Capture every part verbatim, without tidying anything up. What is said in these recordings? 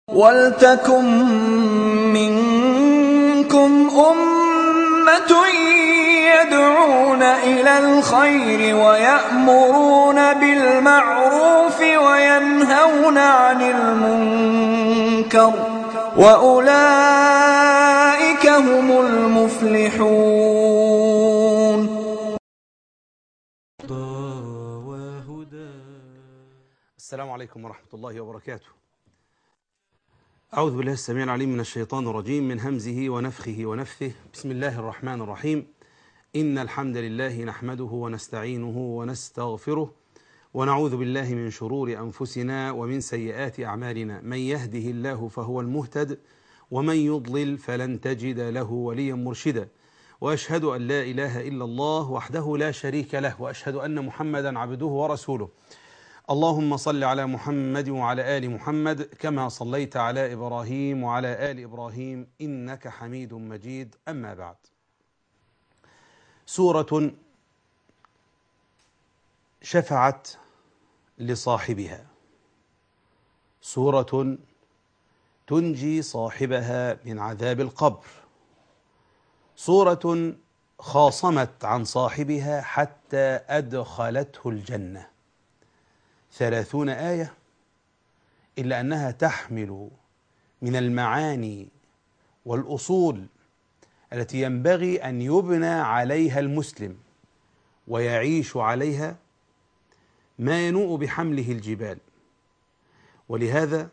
وَلْتَكُن مِّنكُمْ أُمَّةٌ يَدْعُونَ إِلَى الْخَيْرِ وَيَأْمُرُونَ بِالْمَعْرُوفِ وَيَنْهَوْنَ عَنِ الْمُنكَرِ ۚ وَأُولَٰئِكَ هُمُ الْمُفْلِحُونَ. السلام عليكم ورحمة الله وبركاته. أعوذ بالله السميع العليم من الشيطان الرجيم، من همزه ونفخه ونفثه. بسم الله الرحمن الرحيم. إن الحمد لله نحمده ونستعينه ونستغفره، ونعوذ بالله من شرور أنفسنا ومن سيئات أعمالنا. من يهده الله فهو المهتد، ومن يضلل فلن تجد له وليا مرشدا. وأشهد أن لا إله إلا الله وحده لا شريك له، وأشهد أن محمدا عبده ورسوله. اللهم صل على محمد وعلى آل محمد كما صليت على إبراهيم وعلى آل إبراهيم إنك حميد مجيد. أما بعد، سورة شفعت لصاحبها، سورة تنجي صاحبها من عذاب القبر، سورة خاصمت عن صاحبها حتى أدخلته الجنة. ثلاثون آية، إلا أنها تحمل من المعاني والأصول التي ينبغي أن يبنى عليها المسلم ويعيش عليها ما ينوء بحمله الجبال. ولهذا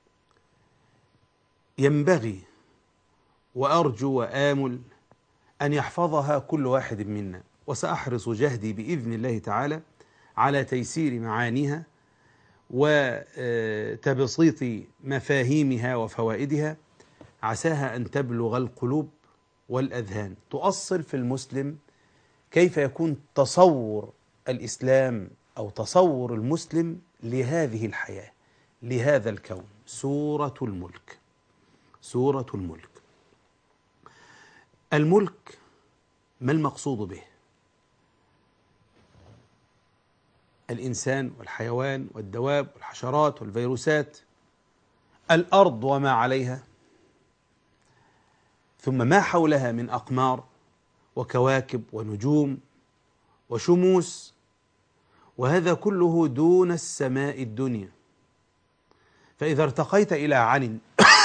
ينبغي وأرجو وآمل أن يحفظها كل واحد منا، وسأحرص جهدي بإذن الله تعالى على تيسير معانيها وتبسيط مفاهيمها وفوائدها، عساها أن تبلغ القلوب والأذهان، تؤصل في المسلم كيف يكون تصور الإسلام أو تصور المسلم لهذه الحياة، لهذا الكون. سورة الملك. سورة الملك. الملك ما المقصود به؟ الإنسان والحيوان والدواب والحشرات والفيروسات، الأرض وما عليها، ثم ما حولها من أقمار وكواكب ونجوم وشموس، وهذا كله دون السماء الدنيا. فإذا ارتقيت إلى عن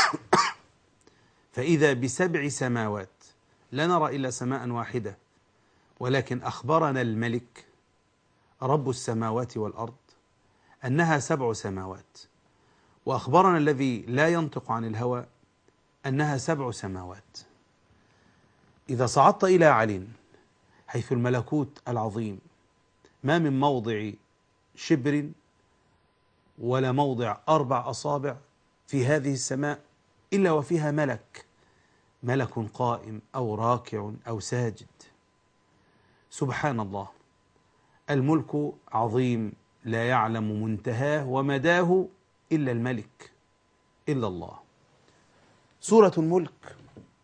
فإذا بسبع سماوات، لا نرى إلا سماء واحدة، ولكن أخبرنا الملك رب السماوات والأرض أنها سبع سماوات، وأخبرنا الذي لا ينطق عن الهوى أنها سبع سماوات. إذا صعدت إلى علٍ حيث الملكوت العظيم، ما من موضع شبر ولا موضع أربع أصابع في هذه السماء إلا وفيها ملك، ملك قائم أو راكع أو ساجد. سبحان الله، الملك عظيم لا يعلم منتهاه ومداه إلا الملك، إلا الله. سورة الملك،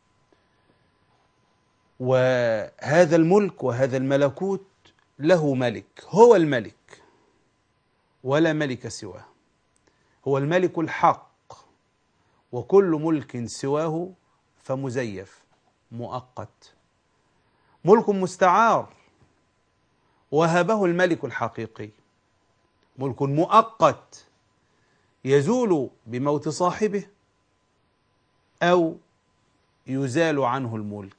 وهذا الملك وهذا الملكوت له ملك، هو الملك ولا ملك سواه، هو الملك الحق، وكل ملك سواه فمزيف مؤقت. ملك مستعار وهبه الملك الحقيقي، ملك مؤقت يزول بموت صاحبه أو يزال عنه الملك،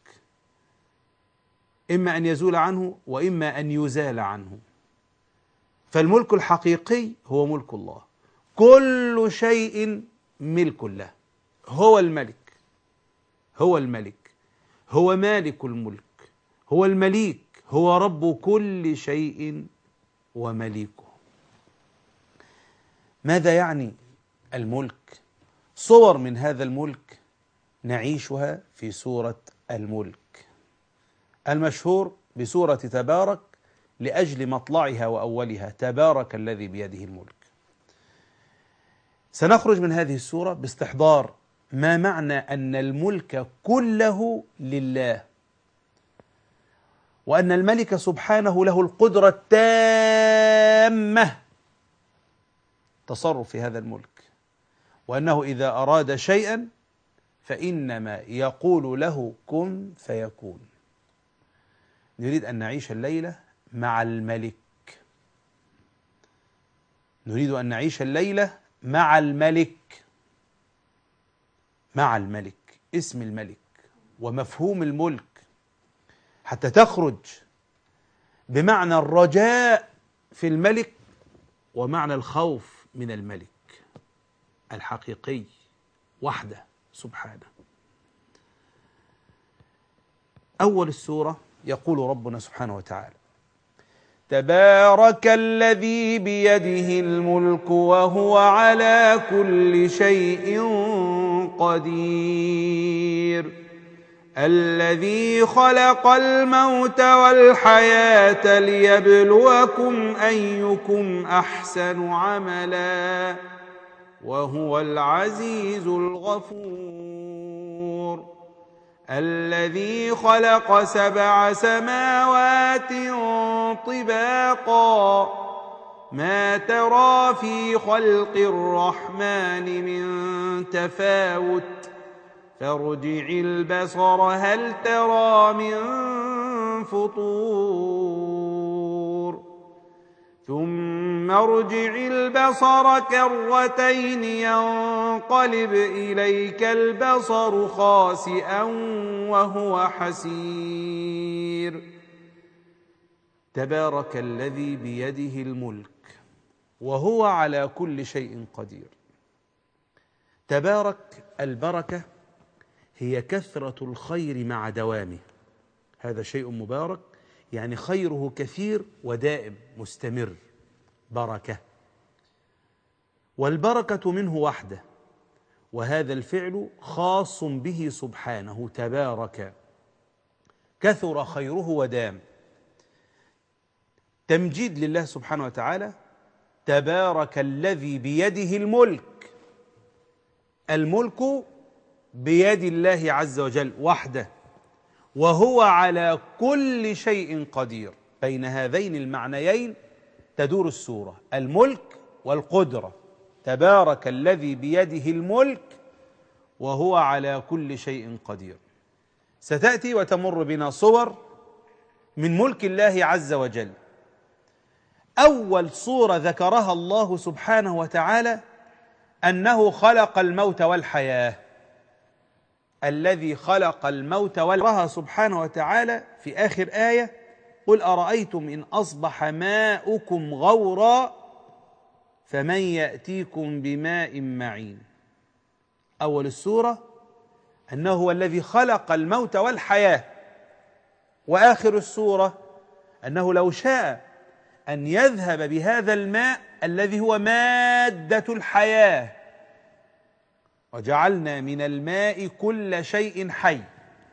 إما أن يزول عنه وإما أن يزال عنه. فالملك الحقيقي هو ملك الله، كل شيء ملك له، هو الملك، هو الملك، هو مالك الملك، هو المليك، هو رب كل شيء ومليكه. ماذا يعني الملك؟ صور من هذا الملك نعيشها في سورة الملك، المشهور بسورة تبارك لأجل مطلعها وأولها، تبارك الذي بيده الملك. سنخرج من هذه السورة باستحضار ما معنى أن الملك كله لله، وأن الملك سبحانه له القدرة التامة تصرف في هذا الملك، وأنه إذا أراد شيئا فإنما يقول له كن فيكون. نريد أن نعيش الليلة مع الملك، نريد أن نعيش الليلة مع الملك، مع الملك، اسم الملك ومفهوم الملك، حتى تخرج بمعنى الرجاء في الملك ومعنى الخوف من الملك الحقيقي وحده سبحانه. أول السورة يقول ربنا سبحانه وتعالى: تبارك الذي بيده الملك وهو على كل شيء قدير، الذي خلق الموت والحياة ليبلوكم أيكم أحسن عملا وهو العزيز الغفور، الذي خلق سبع سماوات طباقا ما ترى في خلق الرحمن من تفاوت فارجع البصر هل ترى من فطور ثم ارجع البصر كرتين ينقلب إليك البصر خاسئا وهو حسير، تبارك الذي بيده الملك وهو على كل شيء قدير. تبارك، البركة هي كثرة الخير مع دوامه، هذا شيء مبارك يعني خيره كثير ودائم مستمر، بركة. والبركة منه وحده، وهذا الفعل خاص به سبحانه، تبارك كثر خيره ودام. تمجيد لله سبحانه وتعالى، تبارك الذي بيده الملك، الملك بيد الله عز وجل وحده، وهو على كل شيء قدير. بين هذين المعنيين تدور السورة، الملك والقدرة. تبارك الذي بيده الملك وهو على كل شيء قدير. ستأتي وتمر بنا صور من ملك الله عز وجل. أول صورة ذكرها الله سبحانه وتعالى أنه خلق الموت والحياة، الذي خلق الموت والحياة سبحانه وتعالى في آخر آية: قل أرأيتم إن أصبح ماؤكم غورا فمن يأتيكم بماء معين. أول السورة أنه هو الذي خلق الموت والحياة، وآخر السورة أنه لو شاء أن يذهب بهذا الماء الذي هو مادة الحياة، وجعلنا من الماء كل شيء حي،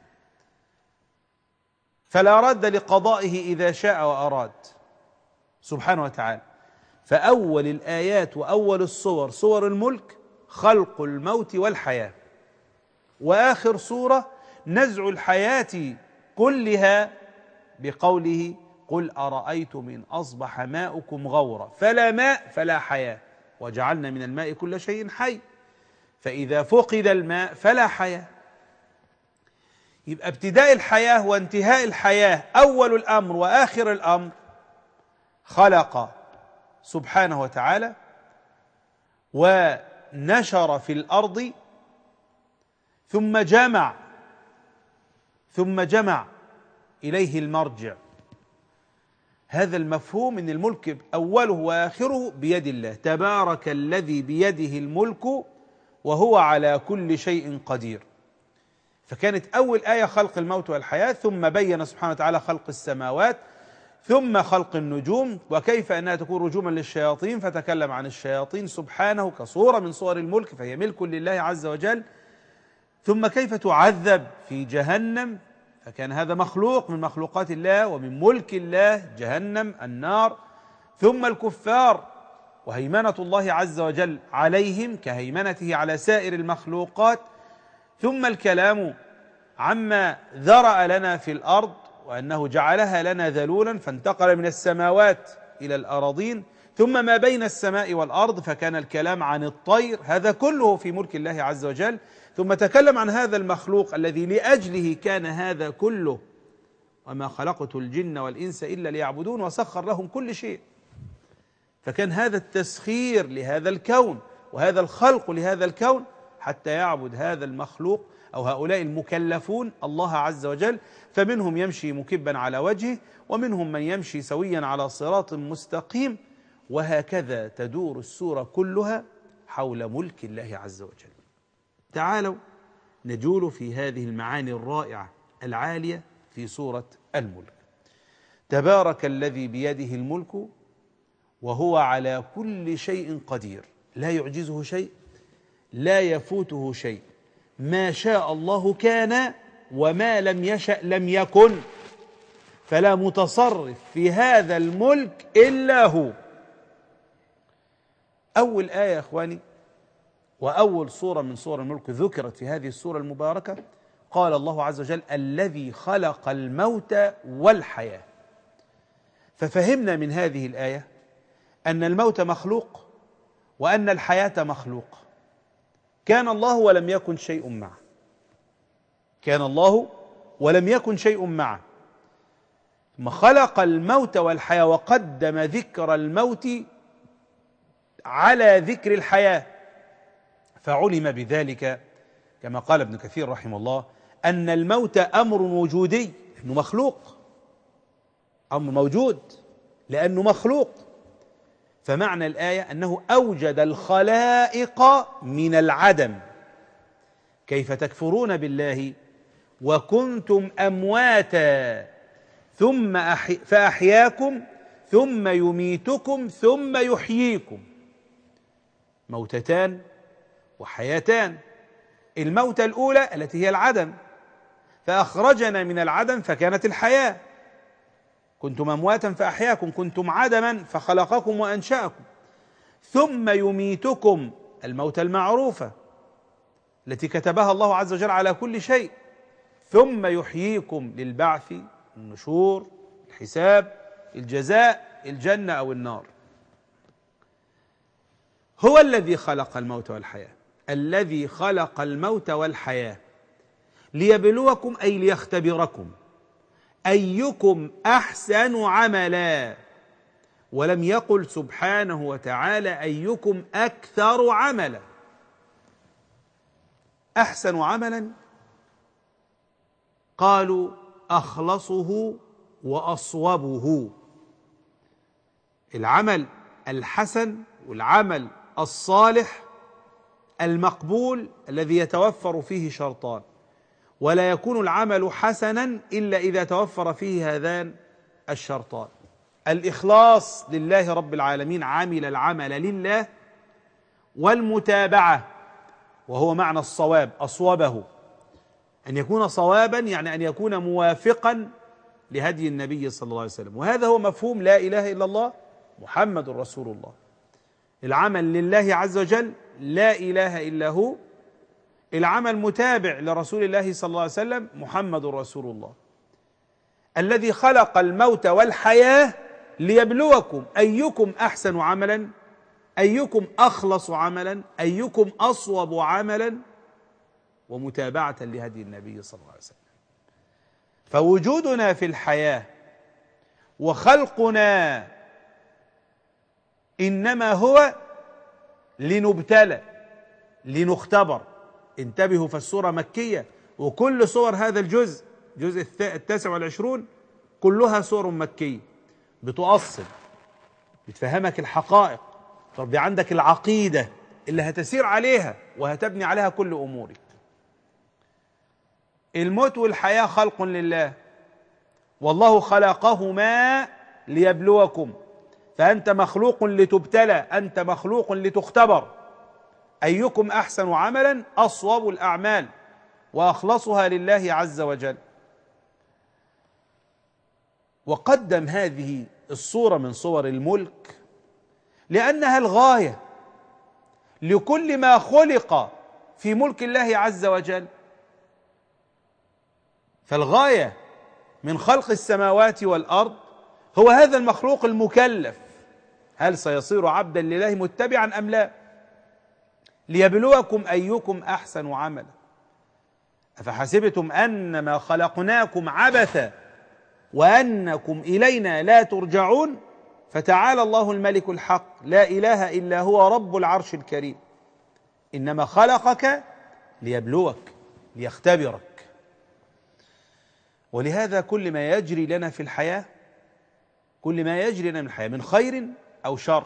فلا رد لقضائه إذا شاء وأراد سبحانه وتعالى. فأول الآيات وأول الصور صور الملك خلق الموت والحياة، وآخر صورة نزع الحياة كلها بقوله: قل أرأيتم إن أصبح ماؤكم غورا، فلا ماء فلا حياة، وجعلنا من الماء كل شيء حي، فإذا فقد الماء فلا حياة. يبقى ابتداء الحياة وانتهاء الحياة، أول الأمر وآخر الأمر، خلق سبحانه وتعالى ونشر في الأرض ثم جمع ثم جمع إليه المرجع. هذا المفهوم أن الملك أوله وآخره بيد الله. تبارك الذي بيده الملك وهو على كل شيء قدير. فكانت أول آية خلق الموت والحياة، ثم بين سبحانه وتعالى خلق السماوات، ثم خلق النجوم وكيف أنها تكون رجوما للشياطين، فتكلم عن الشياطين سبحانه كصورة من صور الملك، فهي ملك لله عز وجل. ثم كيف تعذب في جهنم، فكان هذا مخلوق من مخلوقات الله ومن ملك الله، جهنم النار. ثم الكفار وهيمنة الله عز وجل عليهم كهيمنته على سائر المخلوقات. ثم الكلام عما ذرأ لنا في الأرض وأنه جعلها لنا ذلولا فانتقل من السماوات إلى الأراضين. ثم ما بين السماء والأرض، فكان الكلام عن الطير، هذا كله في ملك الله عز وجل. ثم تكلم عن هذا المخلوق الذي لأجله كان هذا كله، وما خلقت الجن والإنس إلا ليعبدون، وسخر لهم كل شيء. فكان هذا التسخير لهذا الكون وهذا الخلق لهذا الكون حتى يعبد هذا المخلوق أو هؤلاء المكلفون الله عز وجل. فمنهم يمشي مكبا على وجهه، ومنهم من يمشي سويا على صراط مستقيم، وهكذا تدور السورة كلها حول ملك الله عز وجل. تعالوا نجول في هذه المعاني الرائعة العالية في سورة الملك. تبارك الذي بيده الملك وهو على كل شيء قدير، لا يعجزه شيء، لا يفوته شيء، ما شاء الله كان وما لم يشأ لم يكن، فلا متصرف في هذا الملك إلا هو. أول آية يا إخواني وأول صورة من صور الملك ذكرت في هذه السورة المباركة، قال الله عز وجل: الذي خلق الموت والحياة. ففهمنا من هذه الآية أن الموت مخلوق وأن الحياة مخلوق. كان الله ولم يكن شيء معه، كان الله ولم يكن شيء معه، ثم خلق الموت والحياة وقدم ذكر الموت على ذكر الحياة، فعلم بذلك كما قال ابن كثير رحمه الله أن الموت أمر وجودي، لأنه مخلوق، أمر موجود لأنه مخلوق. فمعنى الآية أنه أوجد الخلائق من العدم. كيف تكفرون بالله وكنتم أمواتا ثم أحي فأحياكم ثم يميتكم ثم يحييكم. موتتان وحياتان. الموتة الأولى التي هي العدم، فأخرجنا من العدم فكانت الحياة. كنتم أمواتا فأحياكم، كنتم عدما فخلقكم وأنشأكم. ثم يميتكم، الموتة المعروفة التي كتبها الله عز وجل على كل شيء. ثم يحييكم للبعث، النشور، الحساب، الجزاء، الجنة أو النار. هو الذي خلق الموت والحياة، الذي خلق الموت والحياة ليبلوكم، أي ليختبركم أيكم أحسن عملا، ولم يقل سبحانه وتعالى أيكم أكثر عملا. أحسن عملا قالوا أخلصه وأصوبه. العمل الحسن والعمل الصالح المقبول الذي يتوفر فيه شرطان، ولا يكون العمل حسنا إلا إذا توفر فيه هذان الشرطان: الإخلاص لله رب العالمين، عمل العمل لله، والمتابعة وهو معنى الصواب، أصوبه، أن يكون صوابا يعني أن يكون موافقا لهدي النبي صلى الله عليه وسلم. وهذا هو مفهوم لا إله إلا الله محمد رسول الله. العمل لله عز وجل لا إله إلا هو، العمل متابع لرسول الله صلى الله عليه وسلم محمد رسول الله. الذي خلق الموت والحياة ليبلوكم أيكم أحسن عملا، أيكم أخلص عملا، أيكم أصوب عملا، ومتابعة لهدي النبي صلى الله عليه وسلم. فوجودنا في الحياة وخلقنا إنما هو لنبتلى، لنختبر. انتبهوا، فالسورة مكية، وكل صور هذا الجزء، جزء التاسع والعشرون، كلها صور مكية بتؤصل، بتفهمك الحقائق، تربي عندك العقيدة اللي هتسير عليها وهتبني عليها كل أمورك. الموت والحياة خلق لله، والله خلقهما ليبلوكم، فأنت مخلوق لتبتلى، أنت مخلوق لتختبر. أيكم أحسن عملا، أصوب الأعمال وأخلصها لله عز وجل. وقدم هذه الصورة من صور الملك لأنها الغاية لكل ما خلق في ملك الله عز وجل. فالغاية من خلق السماوات والأرض هو هذا المخلوق المكلف هل سيصير عبدا لله متبعا أم لا؟ ليبلوكم أيكم أحسن عملا. أفحسبتم أنما خلقناكم عبثا وأنكم إلينا لا ترجعون؟ فتعالى الله الملك الحق لا إله إلا هو رب العرش الكريم. إنما خلقك ليبلوك ليختبرك. ولهذا كل ما يجري لنا في الحياة، كل ما يجري لنا من الحياة من خير أو شر،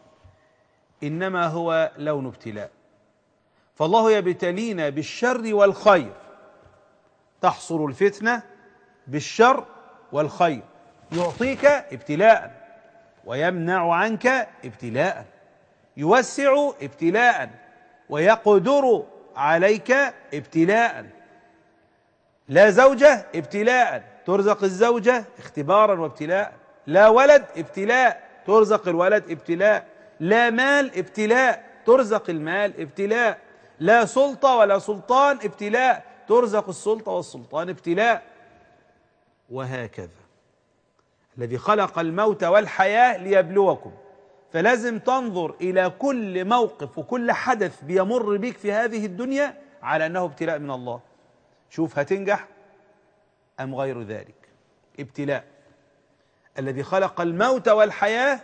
إنما هو لون ابتلاء. فالله يبتلينا بالشر والخير، تحصل الفتنة بالشر والخير، يعطيك ابتلاء ويمنع عنك ابتلاء، يوسع ابتلاء ويقدر عليك ابتلاء. لا زوجة ابتلاء، ترزق الزوجة اختبارا وابتلاء. لا ولد ابتلاء، ترزق الولد ابتلاء. لا مال ابتلاء، ترزق المال ابتلاء. لا سلطة ولا سلطان ابتلاء، ترزق السلطة والسلطان ابتلاء. وهكذا الذي خلق الموت والحياة ليبلوكم. فلازم تنظر إلى كل موقف وكل حدث بيمر بك في هذه الدنيا على أنه ابتلاء من الله. شوف هتنجح أم غير ذلك، ابتلاء. الذي خلق الموت والحياة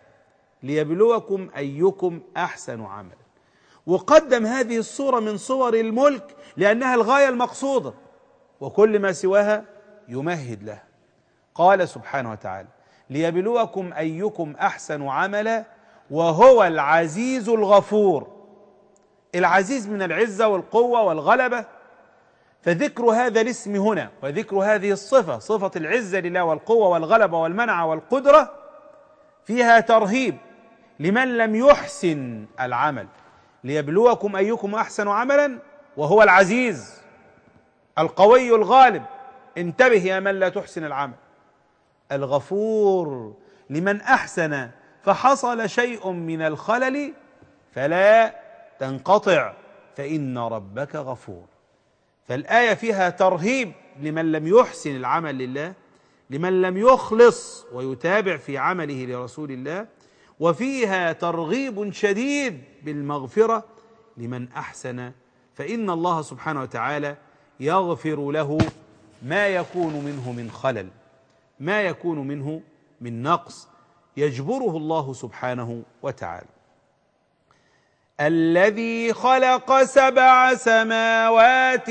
ليبلوكم أيكم أحسن عملا. وقدم هذه الصورة من صور الملك لأنها الغاية المقصودة، وكل ما سواها يمهد له. قال سبحانه وتعالى ليبلوكم أيكم أحسن عملا وهو العزيز الغفور. العزيز من العزة والقوة والغلبة، فذكر هذا الاسم هنا وذكر هذه الصفة، صفة العزة لله والقوة والغلبة والمنع والقدرة، فيها ترهيب لمن لم يحسن العمل. ليبلوكم أيكم أحسن عملا وهو العزيز القوي الغالب. انتبه يا من لا تحسن العمل. الغفور لمن أحسن فحصل شيء من الخلل فلا تنقطع، فإن ربك غفور. فالآية فيها ترهيب لمن لم يحسن العمل لله، لمن لم يخلص ويتابع في عمله لرسول الله، وفيها ترغيب شديد بالمغفرة لمن أحسن، فإن الله سبحانه وتعالى يغفر له ما يكون منه من خلل، ما يكون منه من نقص، يجبره الله سبحانه وتعالى. الذي خلق سبع سماوات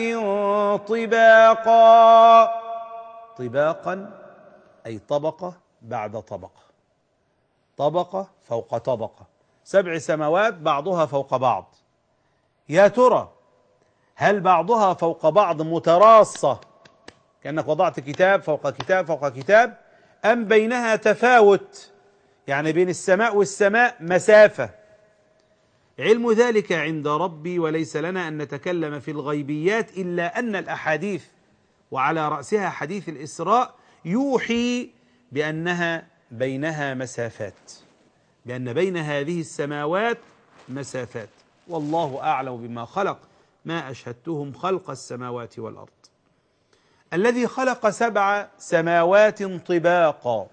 طباقا، طباقا أي طبقة بعد طبقة، طبقة فوق طبقة، سبع سماوات بعضها فوق بعض. يا ترى هل بعضها فوق بعض متراصة كأنك وضعت كتاب فوق كتاب فوق كتاب، أم بينها تفاوت، يعني بين السماء والسماء مسافة؟ علم ذلك عند ربي، وليس لنا أن نتكلم في الغيبيات إلا أن الأحاديث وعلى رأسها حديث الإسراء يوحي بأنها بينها مسافات، بأن بين هذه السماوات مسافات. والله أعلم بما خلق ما أشهدتهم خلق السماوات والأرض. الذي خلق سبع سماوات طباقا.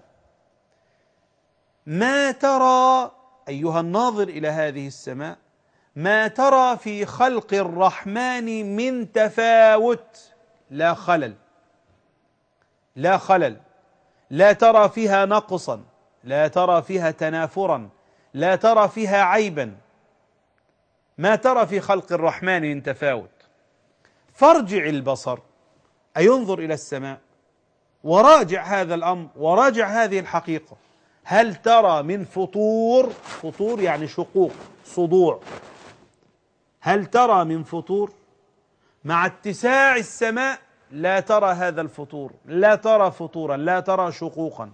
ما ترى أيها الناظر إلى هذه السماء، ما ترى في خلق الرحمن من تفاوت، لا خلل، لا خلل، لا ترى فيها نقصا، لا ترى فيها تنافرا، لا ترى فيها عيبا. ما ترى في خلق الرحمن من تفاوت. فارجع البصر، أي انظر إلى السماء وراجع هذا الأمر وراجع هذه الحقيقة. هل ترى من فطور؟ فطور يعني شقوق، صدوع. هل ترى من فطور؟ مع اتساع السماء لا ترى هذا الفطور، لا ترى فطورا، لا ترى شقوقا.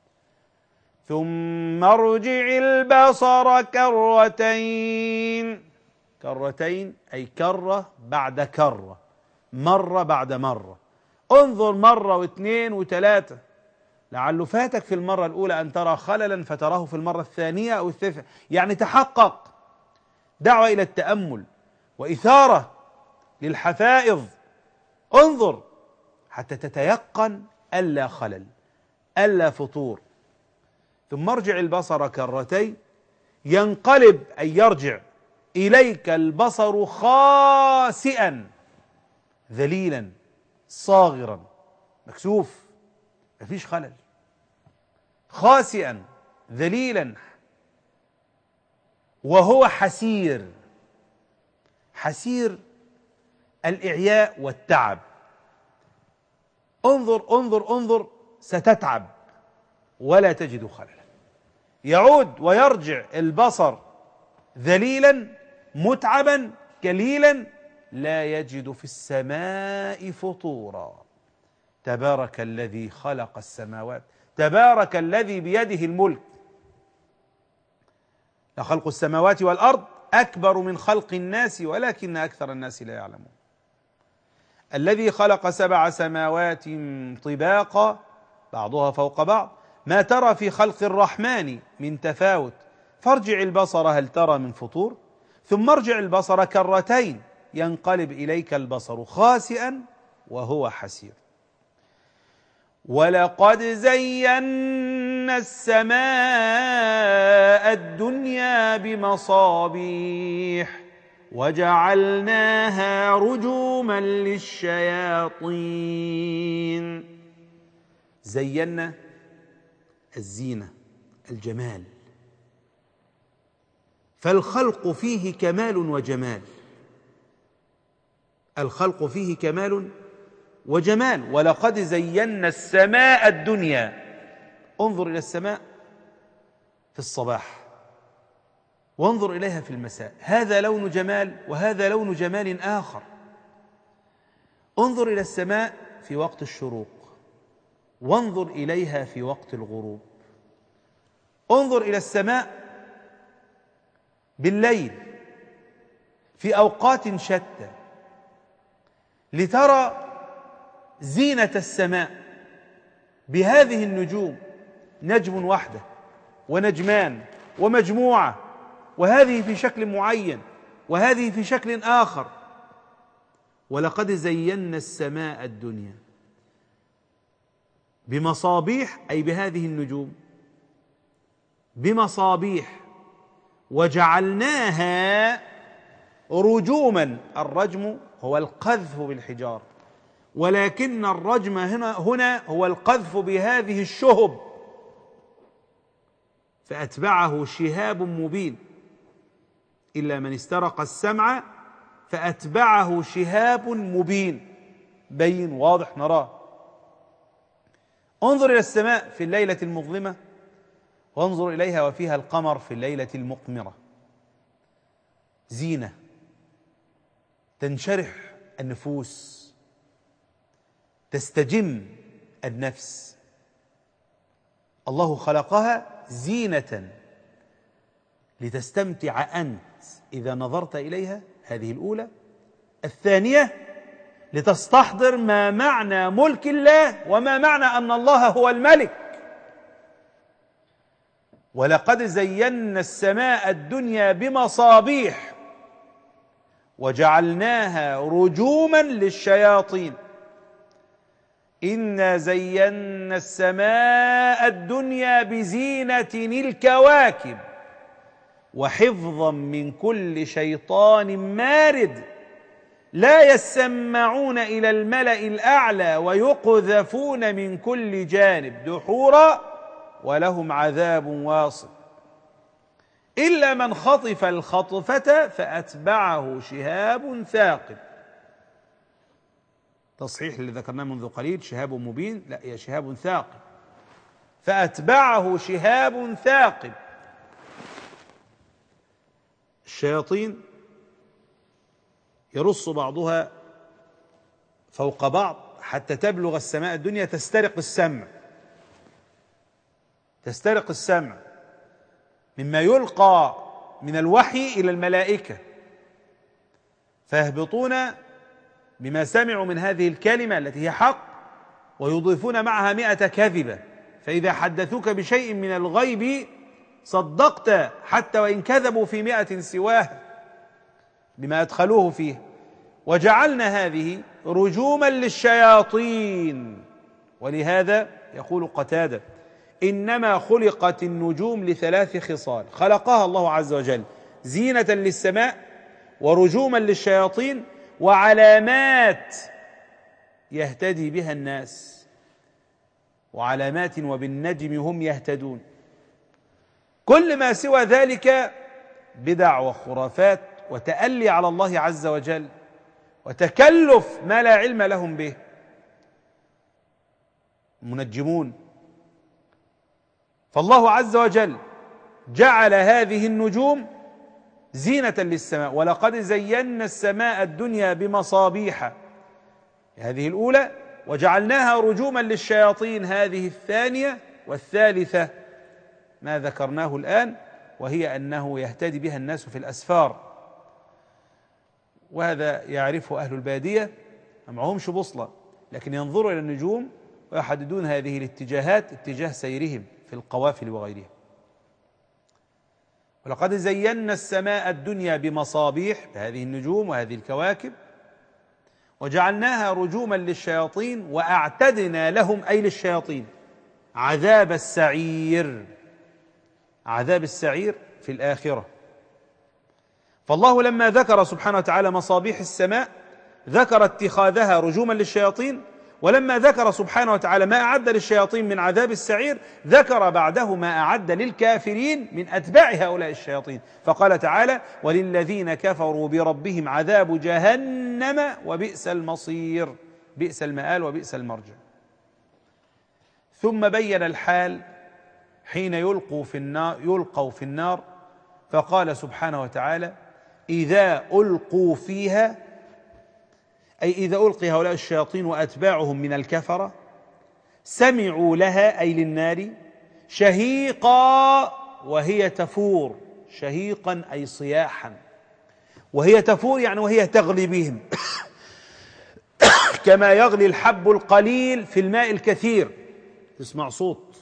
ثم ارجع البصر كرتين، كرتين أي كرة بعد كرة، مرة بعد مرة. انظر مرة واثنين وثلاثة، لعله فاتك في المرة الأولى أن ترى خللا فتراه في المرة الثانية أو الثالثة. يعني تحقق، دعوة إلى التأمل وإثارة للحفائظ. انظر حتى تتيقن ألا خلل، ألا فطور. ثم ارجع البصر كرتين ينقلب أي يرجع إليك البصر خاسئا ذليلا صاغرا مكسوف، مفيش خلل، خاسئا ذليلا، وهو حسير. حسير الإعياء والتعب. انظر انظر انظر ستتعب ولا تجد خللا. يعود ويرجع البصر ذليلا متعبا كليلا لا يجد في السماء فطورا. تبارك الذي خلق السماوات، تبارك الذي بيده الملك. لخلق السماوات والأرض أكبر من خلق الناس ولكن أكثر الناس لا يعلمون. الذي خلق سبع سماوات طباقا بعضها فوق بعض ما ترى في خلق الرحمن من تفاوت فارجع البصر هل ترى من فطور ثم ارجع البصر كرتين ينقلب إليك البصر خاسئا وهو حسير. ولقد زينا السماء الدنيا بمصابيح وجعلناها رجوما للشياطين. زينا الزينة الجمال، فالخلق فيه كمال وجمال، الخلق فيه كمال وجمال. ولقد زينا السماء الدنيا. انظر إلى السماء في الصباح وانظر إليها في المساء، هذا لون جمال وهذا لون جمال آخر. انظر إلى السماء في وقت الشروق وانظر إليها في وقت الغروب. انظر إلى السماء بالليل في أوقات شتى لترى زينة السماء بهذه النجوم، نجم واحدة ونجمان ومجموعة، وهذه في شكل معين وهذه في شكل آخر. ولقد زينا السماء الدنيا بمصابيح أي بهذه النجوم بمصابيح وجعلناها رجوما. الرجم هو القذف بالحجار، ولكن الرجم هنا هنا هو القذف بهذه الشهب. فأتبعه شهاب مبين إلا من استرق السمع فأتبعه شهاب مبين، بين واضح نراه. انظر إلى السماء في الليلة المظلمة وانظر إليها وفيها القمر في الليلة المقمرة. زينة تنشرح النفوس، تستجم النفس. الله خلقها زينة لتستمتع أنت إذا نظرت إليها، هذه الأولى. الثانية لتستحضر ما معنى ملك الله وما معنى أن الله هو الملك. ولقد زينا السماء الدنيا بمصابيح وجعلناها رجوما للشياطين. إنا زينا السماء الدنيا بزينة الكواكب وحفظا من كل شيطان مارد لا يسمعون إلى الملأ الأعلى ويقذفون من كل جانب دحورا ولهم عذاب واصب إلا من خطف الخطفة فأتبعه شهاب ثاقب. تصحيح اللي ذكرناه منذ قليل، شهاب مبين، لا يا شهاب ثاقب. فأتبعه شهاب ثاقب. الشياطين يرص بعضها فوق بعض حتى تبلغ السماء الدنيا تسترق السمع، تسترق السمع مما يلقى من الوحي إلى الملائكة، فيهبطون بما سمعوا من هذه الكلمة التي هي حق ويضيفون معها مئة كذبة، فإذا حدثوك بشيء من الغيب صدقت حتى وإن كذبوا في مئة سواه بما أدخلوه فيه. وجعلنا هذه رجوما للشياطين. ولهذا يقول قتادة: إنما خلقت النجوم لثلاث خصال خلقها الله عز وجل: زينة للسماء، ورجوما للشياطين، وعلامات يهتدي بها الناس، وعلامات وبالنجم هم يهتدون. كل ما سوى ذلك بدع وخرافات وتألي على الله عز وجل وتكلف ما لا علم لهم به. منجمون. فالله عز وجل جعل هذه النجوم زينة للسماء: ولقد زينا السماء الدنيا بمصابيح، هذه الأولى، وجعلناها رجوما للشياطين، هذه الثانية، والثالثة ما ذكرناه الآن، وهي أنه يهتدي بها الناس في الأسفار. وهذا يعرفه أهل البادية، ما معهمش بوصلة، لكن ينظروا إلى النجوم ويحددون هذه الاتجاهات اتجاه سيرهم في القوافل وغيرها. ولقد زينا السماء الدنيا بمصابيح، بهذه النجوم وهذه الكواكب، وجعلناها رجوما للشياطين، وأعتدنا لهم، أي للشياطين، عذاب السعير، عذاب السعير في الآخرة. فالله لما ذكر سبحانه وتعالى مصابيح السماء ذكر اتخاذها رجوما للشياطين، ولما ذكر سبحانه وتعالى ما أعد للشياطين من عذاب السعير ذكر بعده ما أعد للكافرين من أتباع هؤلاء الشياطين، فقال تعالى: وللذين كفروا بربهم عذاب جهنم وبئس المصير، بئس المآل وبئس المرجع. ثم بين الحال حين يلقوا في النار يلقوا في النار فقال سبحانه وتعالى: إذا ألقوا فيها، أي إذا ألقي هؤلاء الشياطين وأتباعهم من الكفرة، سمعوا لها، أي للنار، شهيقا وهي تفور، شهيقا أي صياحا، وهي تفور يعني وهي تغلي بهم كما يغلي الحب القليل في الماء الكثير. تسمع صوت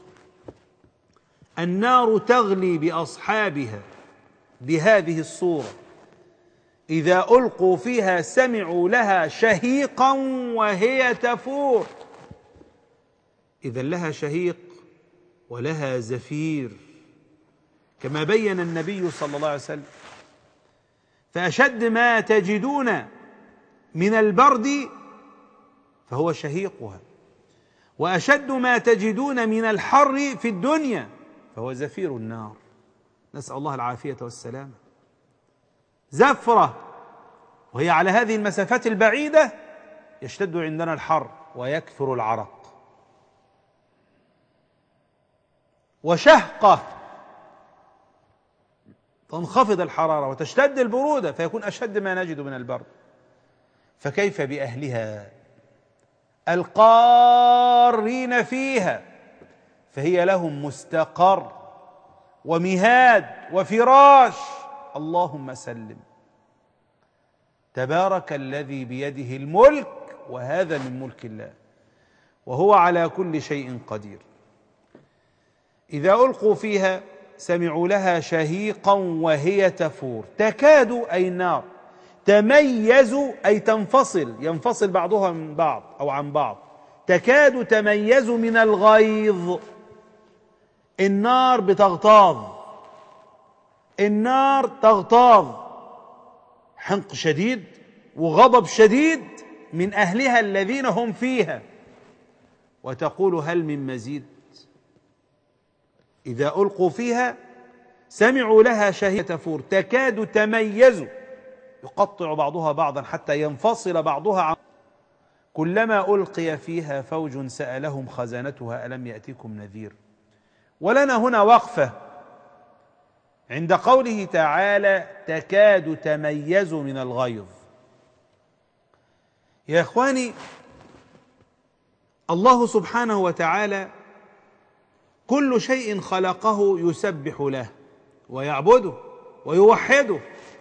النار تغلي بأصحابها بهذه الصورة: إذا ألقوا فيها سمعوا لها شهيقا وهي تفور. إذا لها شهيق ولها زفير، كما بين النبي صلى الله عليه وسلم. فأشد ما تجدون من البرد فهو شهيقها، وأشد ما تجدون من الحر في الدنيا فهو زفير النار، نسأل الله العافية والسلامة. زفرة وهي على هذه المسافات البعيدة يشتد عندنا الحر ويكثر العرق، وشهقة تنخفض الحرارة وتشتد البرودة فيكون أشد ما نجد من البرد. فكيف بأهلها القارين فيها، فهي لهم مستقر ومهاد وفراش. اللهم سلم. تبارك الذي بيده الملك، وهذا من ملك الله، وهو على كل شيء قدير. إذا ألقوا فيها سمعوا لها شهيقا وهي تفور، تكاد أي النار، تميز أي تنفصل، ينفصل بعضها من بعض أو عن بعض، تكاد تميز من الغيظ. النار بتغتاظ، النار تغتاظ، حنق شديد وغضب شديد من أهلها الذين هم فيها، وتقول: هل من مزيد؟ إذا ألقوا فيها سمعوا لها شهيق تفور، تكاد تميز، يقطع بعضها بعضا حتى ينفصل بعضها عن. كلما ألقي فيها فوج سألهم خزنتها ألم يأتكم نذير. ولنا هنا وقفة عند قوله تعالى: تكاد تميز من الغيظ. يا إخواني، الله سبحانه وتعالى كل شيء خلقه يسبح له ويعبده ويوحده.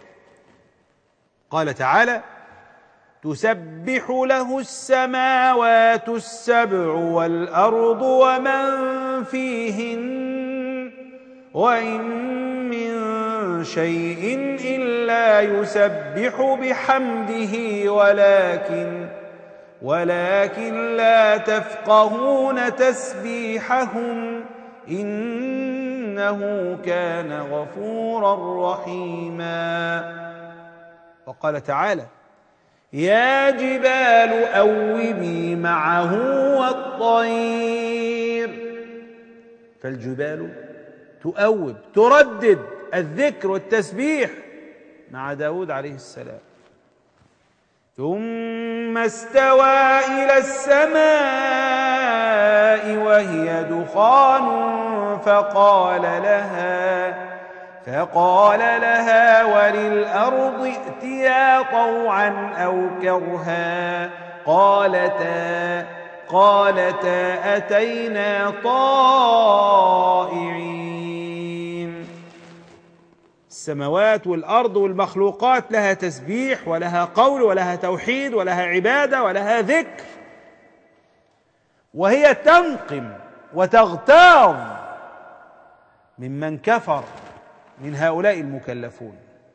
قال تعالى: تسبح له السماوات السبع والأرض ومن فيهن وإن من شيء إلا يسبح بحمده ولكن ولكن لا تفقهون تسبيحهم إنه كان غفورا رحيما. وقال تعالى: يا جبال أوبي معه والطير. فالجبال تؤوب، تردد الذكر والتسبيح مع داود عليه السلام. ثم استوى إلى السماء وهي دخان فقال لها فقال لها وللأرض ائتيا طوعا أو كرها قالتا قالتا أتينا طائعين. السماوات والأرض والمخلوقات لها تسبيح ولها قول ولها توحيد ولها عبادة ولها ذكر، وهي تنقم وتغتاظ ممن كفر من هؤلاء المكلفون.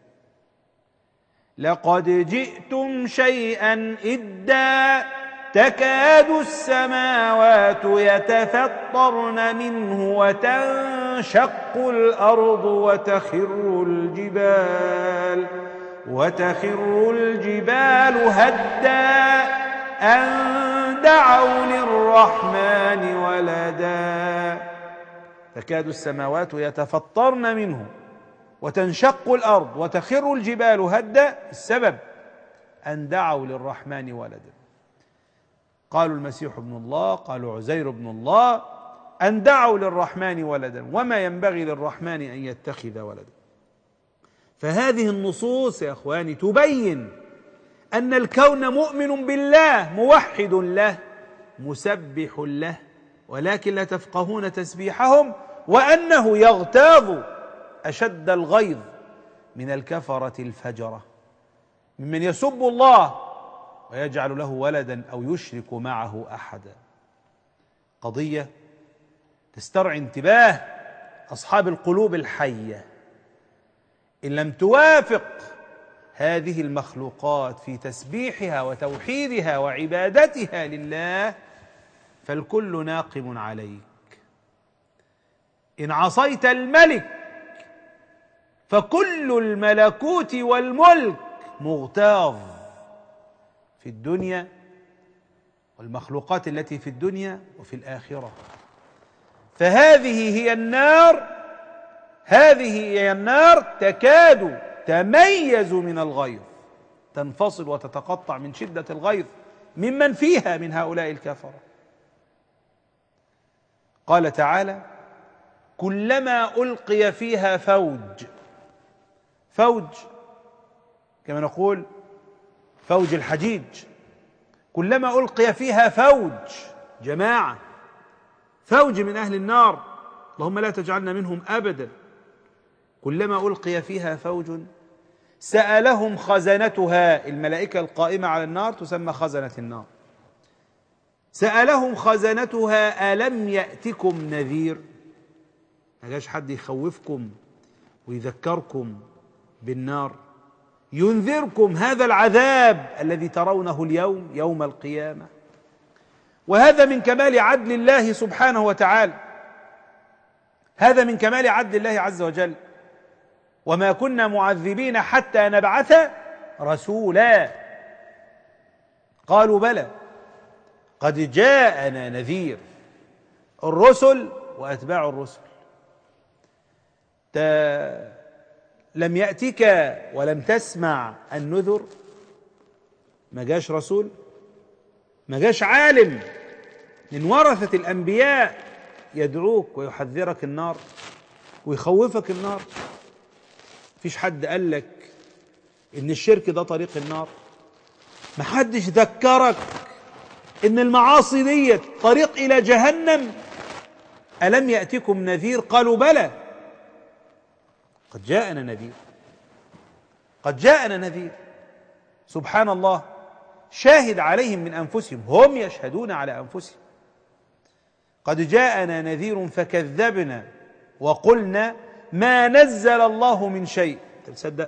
لقد جئتم شيئا إدا تكاد السماوات يتفطرن منه وتنشق الأرض وتخر الجبال وتخر الجبال هدا أن دعوا للرحمن ولدا. تكاد السماوات يتفطرن منه وتنشق الأرض وتخر الجبال هدا، السبب أن دعوا للرحمن ولدا. قالوا المسيح ابن الله، قالوا عزير ابن الله، أن دعوا للرحمن ولدا وما ينبغي للرحمن أن يتخذ ولدا. فهذه النصوص يا أخواني تبين أن الكون مؤمن بالله، موحد له، مسبح له، ولكن لا تفقهون تسبيحهم، وأنه يغتاظ أشد الغيظ من الكفرة الفجرة، ممن يسب الله ويجعل له ولدا أو يشرك معه أحدا. قضية تسترعي انتباه أصحاب القلوب الحية. إن لم توافق هذه المخلوقات في تسبيحها وتوحيدها وعبادتها لله فالكل ناقم عليك. إن عصيت الملك فكل الملكوت والملك مغتاظ في الدنيا والمخلوقات التي في الدنيا وفي الآخرة. فهذه هي النار، هذه هي النار تكاد تميز من الغيظ، تنفصل وتتقطع من شدة الغيظ ممن فيها من هؤلاء الكفرة. قال تعالى: كلما ألقي فيها فوج، فوج كما نقول فوج الحجيج، كلما ألقي فيها فوج، جماعة، فوج من أهل النار، اللهم لا تجعلنا منهم أبدا. كلما ألقي فيها فوج سألهم خزنتها، الملائكة القائمة على النار تسمى خزنة النار، سألهم خزنتها ألم يأتكم نذير؟ ما جاش حد يخوفكم ويذكركم بالنار، ينذركم هذا العذاب الذي ترونه اليوم يوم القيامة. وهذا من كمال عدل الله سبحانه وتعالى، هذا من كمال عدل الله عز وجل. وما كنا معذبين حتى نبعث رسولا. قالوا بلى قد جاءنا نذير، الرسل وأتباع الرسل. لم يأتك ولم تسمع النذر؟ ما جاش رسول، ما جاش عالم من ورثة الأنبياء يدعوك ويحذرك النار ويخوفك النار؟ فيش حد قال لك إن الشرك ده طريق النار؟ ما حدش ذكرك إن المعاصي دي طريق إلى جهنم؟ ألم يأتكم نذير؟ قالوا بلى قد جاءنا نذير، قد جاءنا نذير. سبحان الله، شاهد عليهم من أنفسهم، هم يشهدون على أنفسهم. قد جاءنا نذير فكذبنا وقلنا ما نزل الله من شيء. تصدق؟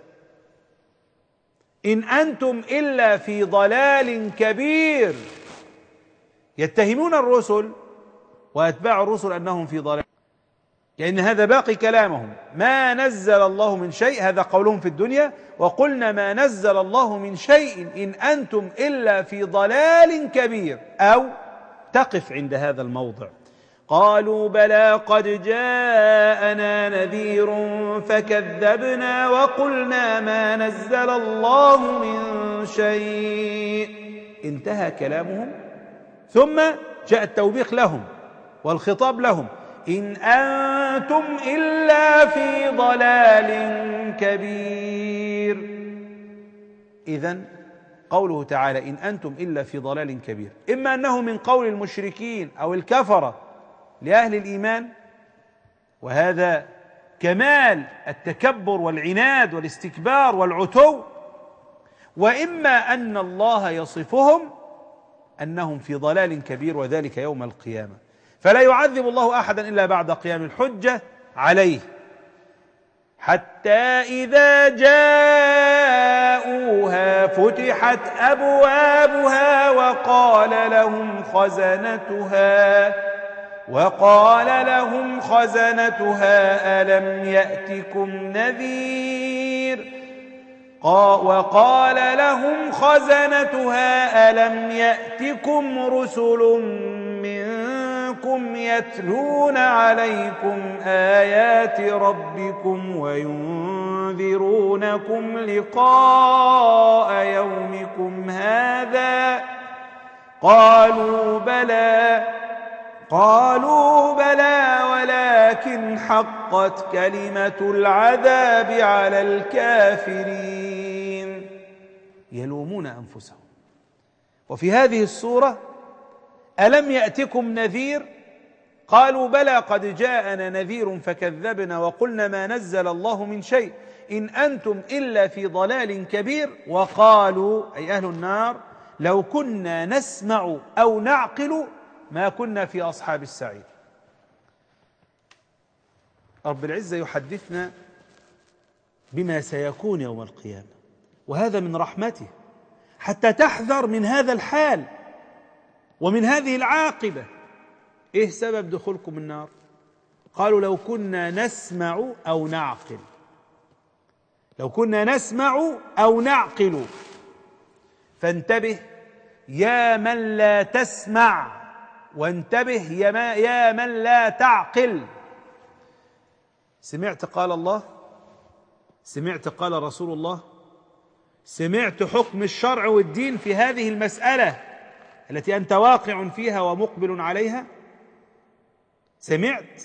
إن أنتم إلا في ضلال كبير. يتهمون الرسل وأتباع الرسل أنهم في ضلال. لأن هذا باقي كلامهم، ما نزل الله من شيء، هذا قولهم في الدنيا، وقلنا ما نزل الله من شيء إن أنتم إلا في ضلال كبير، أو تقف عند هذا الموضع. قالوا بلى قد جاءنا نذير فكذبنا وقلنا ما نزل الله من شيء. انتهى كلامهم، ثم جاء التوبيخ لهم والخطاب لهم: إن أنتم إلا في ضلال كبير. إذن قوله تعالى إن أنتم إلا في ضلال كبير، إما أنه من قول المشركين أو الكفرة لأهل الإيمان، وهذا كمال التكبر والعناد والاستكبار والعتو، وإما أن الله يصفهم أنهم في ضلال كبير، وذلك يوم القيامة، فلا يعذب الله أحدا إلا بعد قيام الحجة عليه. حتى إذا جاءوها فتحت أبوابها وقال لهم خزنتها وقال لهم خزنتها ألم يأتكم نذير وقال لهم خزنتها ألم يأتكم رسل منكم يتلون عليكم آيات ربكم وينذرونكم لقاء يومكم هذا؟ قالوا بلى قالوا بلى ولكن حقت كلمة العذاب على الكافرين. يلومون أنفسهم. وفي هذه السورة ألم يأتكم نذير؟ قالوا بلى قد جاءنا نذير فكذبنا وقلنا ما نزل الله من شيء إن أنتم إلا في ضلال كبير. وقالوا أي أهل النار لو كنا نسمع أو نعقل ما كنا في أصحاب السعير. رب العزة يحدثنا بما سيكون يوم القيامة، وهذا من رحمته حتى تحذر من هذا الحال ومن هذه العاقبة. إيه سبب دخولكم النار؟ قالوا لو كنا نسمع أو نعقل. لو كنا نسمع أو نعقل. فانتبه يا من لا تسمع، وانتبه يا من لا تعقل. سمعت قال الله؟ سمعت قال رسول الله؟ سمعت حكم الشرع والدين في هذه المسألة التي أنت واقع فيها ومقبل عليها؟ سمعت؟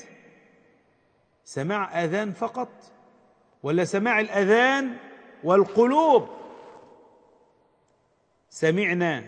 سماع أذان فقط، ولا سماع الأذان والقلوب؟ سمعنا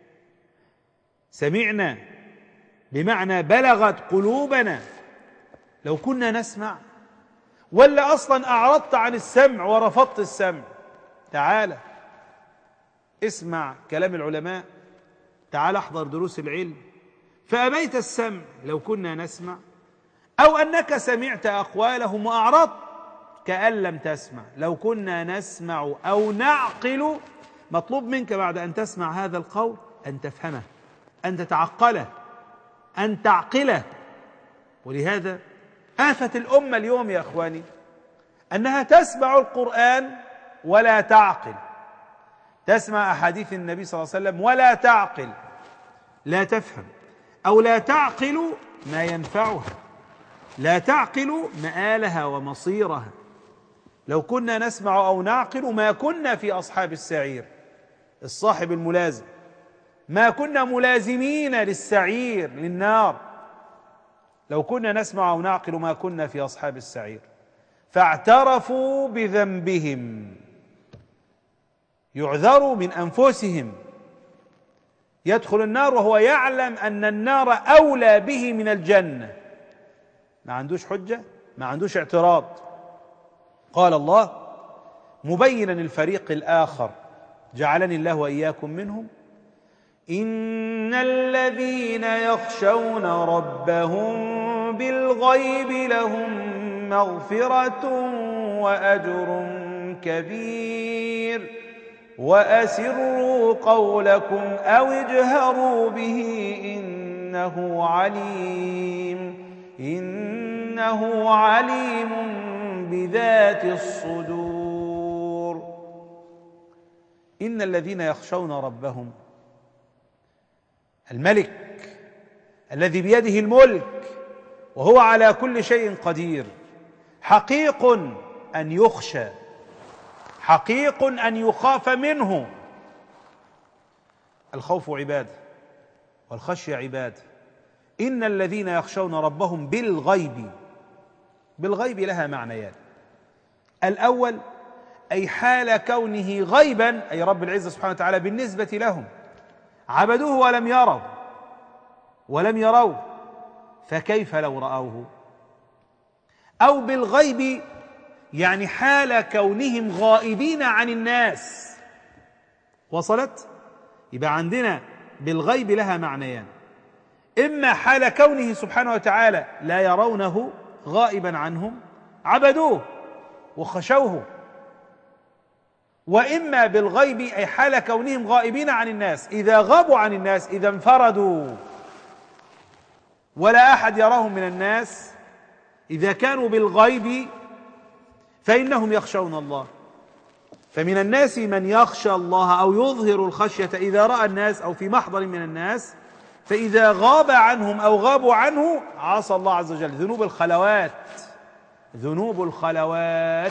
سمعنا بمعنى بلغت قلوبنا. لو كنا نسمع، ولا أصلا أعرضت عن السمع ورفضت السمع؟ تعال اسمع كلام العلماء، تعال احضر دروس العلم، فأبيت السمع. لو كنا نسمع، أو أنك سمعت أقوالهم وأعرضت كأن لم تسمع. لو كنا نسمع أو نعقل، مطلوب منك بعد أن تسمع هذا القول أن تفهمه، أن تتعقله، أن تعقله. ولهذا آفة الأمة اليوم يا أخواني أنها تسمع القرآن ولا تعقل، تسمع أحاديث النبي صلى الله عليه وسلم ولا تعقل، لا تفهم أو لا تعقل ما ينفعها، لا تعقل مآلها ومصيرها. لو كنا نسمع أو نعقل ما كنا في أصحاب السعير. الصاحب الملازم، ما كنا ملازمين للسعير للنار. لو كنا نسمع أو نعقل ما كنا في أصحاب السعير. فاعترفوا بذنبهم، يعذروا من أنفسهم، يدخل النار وهو يعلم أن النار أولى به من الجنة، ما عندوش حجة، ما عندوش اعتراض. قال الله مبينا الفريق الآخر، جعلني الله وإياكم منهم: إن الذين يخشون ربهم بالغيب لهم مغفرة وأجر كبير وأسروا قولكم أو اجهروا به إنه عليم إن إنه عليم بذات الصدور. إن الذين يخشون ربهم، الملك الذي بيده الملك وهو على كل شيء قدير، حقيق أن يخشى، حقيق أن يخاف منه. الخوف عبادة والخشية عبادة. إن الذين يخشون ربهم بالغيب، بالغيب لها معنيان: الأول أي حال كونه غيبا، أي رب العزة سبحانه وتعالى بالنسبة لهم عبدوه ولم يروا ولم يروه، فكيف لو رأوه؟ أو بالغيب يعني حال كونهم غائبين عن الناس. وصلت؟ يبقى عندنا بالغيب لها معنيان: إما حال كونه سبحانه وتعالى لا يرونه غائبا عنهم عبدوه وخشوه، وإما بالغيب أي حال كونهم غائبين عن الناس، إذا غابوا عن الناس، إذا انفردوا ولا أحد يراهم من الناس، إذا كانوا بالغيب فإنهم يخشون الله. فمن الناس من يخشى الله أو يظهر الخشية إذا رأى الناس أو في محضر من الناس، فإذا غاب عنهم أو غابوا عنه عصى الله عز وجل. ذنوب الخلوات، ذنوب الخلوات.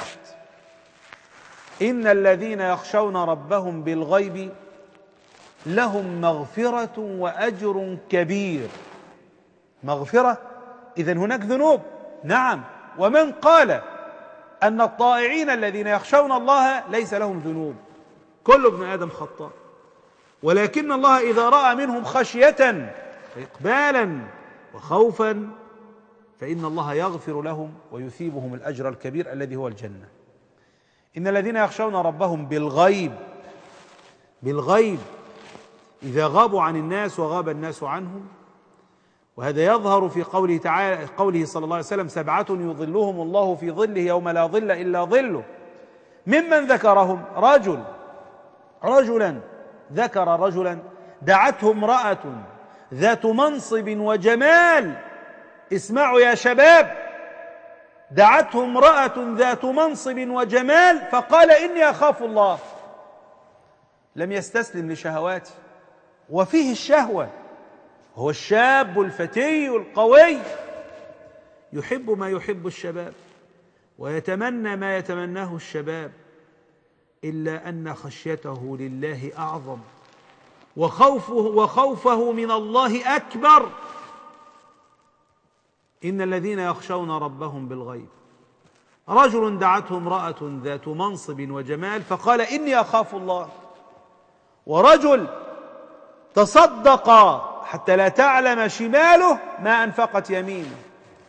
إن الذين يخشون ربهم بالغيب لهم مغفرة وأجر كبير. مغفرة، إذن هناك ذنوب، نعم. ومن قال أن الطائعين الذين يخشون الله ليس لهم ذنوب؟ كل ابن آدم خطاء، ولكن الله إذا رأى منهم خشية إقبالا وخوفا فإن الله يغفر لهم ويثيبهم الأجر الكبير الذي هو الجنة. إن الذين يخشون ربهم بالغيب، بالغيب إذا غابوا عن الناس وغاب الناس عنهم. وهذا يظهر في قوله تعالى، قوله صلى الله عليه وسلم: سبعة يظلهم الله في ظله يوم لا ظل إلا ظله. ممن ذكرهم؟ رجل رجلا ذكر رجلا دعته امرأة ذات منصب وجمال. اسمعوا يا شباب، دعته امرأة ذات منصب وجمال فقال: إني أخاف الله. لم يستسلم لشهواته، وفيه الشهوة، هو الشاب الفتي القوي يحب ما يحب الشباب ويتمنى ما يتمناه الشباب، إلا أن خشيته لله أعظم وخوفه, وخوفه من الله أكبر. إن الذين يخشون ربهم بالغيب. رجل دعته امرأة ذات منصب وجمال فقال: إني أخاف الله. ورجل تصدق حتى لا تعلم شماله ما أنفقت يمينه.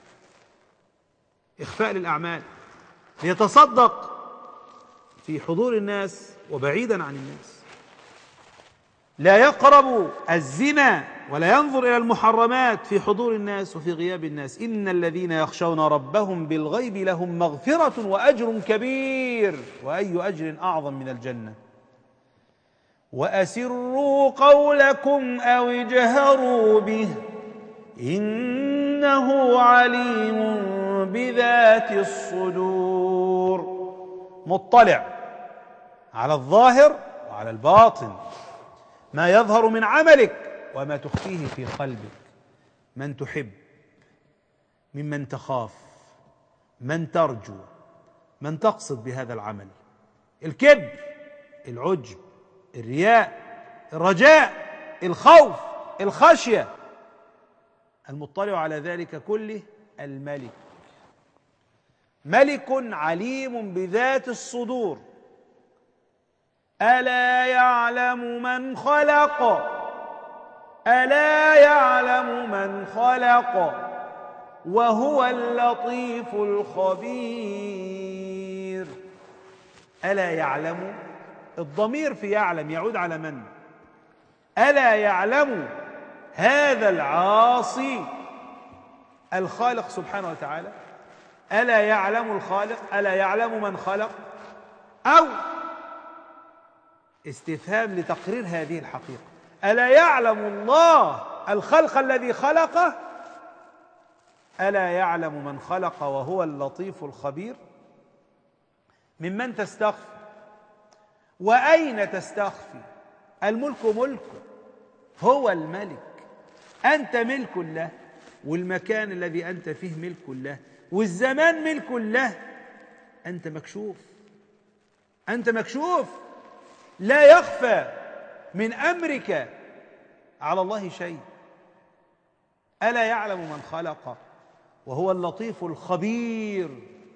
إخفاء للأعمال، ليتصدق في حضور الناس وبعيدا عن الناس. لا يقرب الزنا ولا ينظر إلى المحرمات في حضور الناس وفي غياب الناس. إن الذين يخشون ربهم بالغيب لهم مغفرة وأجر كبير. وأي أجر أعظم من الجنة. وأسروا قولكم أو اجهروا به إنه عليم بذات الصدور. مطلع على الظاهر وعلى الباطن، ما يظهر من عملك وما تخفيه في قلبك. من تحب، ممن تخاف، من ترجو، من تقصد بهذا العمل. الكبر، العجب، الرياء، الرجاء، الخوف، الخشية. المطلع على ذلك كله الملك، ملك عليم بذات الصدور. ألا يعلم من خلق، ألا يعلم من خلق وهو اللطيف الخبير. ألا يعلم، الضمير في يعلم يعود على من؟ ألا يعلم هذا العاصي الخالق سبحانه وتعالى؟ ألا يعلم الخالق؟ ألا يعلم من خلق؟ أو استفهام لتقرير هذه الحقيقة. ألا يعلم الله الخلق الذي خلقه؟ ألا يعلم من خلق وهو اللطيف الخبير؟ ممن تستخفي وأين تستخفي؟ الملك ملكه، هو الملك، أنت ملك له، والمكان الذي أنت فيه ملك له، والزمان ملك له. أنت مكشوف، أنت مكشوف، لا يخفى من أمرك على الله شيء. ألا يعلم من خلق وهو اللطيف الخبير.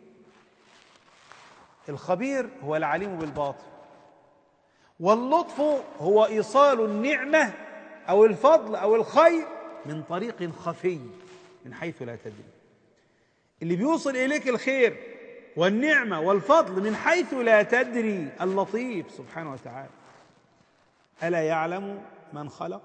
الخبير هو العليم بالباطن، واللطف هو إيصال النعمة أو الفضل أو الخير من طريق خفي من حيث لا تدري. اللي بيوصل إليك الخير والنعمة والفضل من حيث لا تدري اللطيف سبحانه وتعالى. ألا يعلم من خلق؟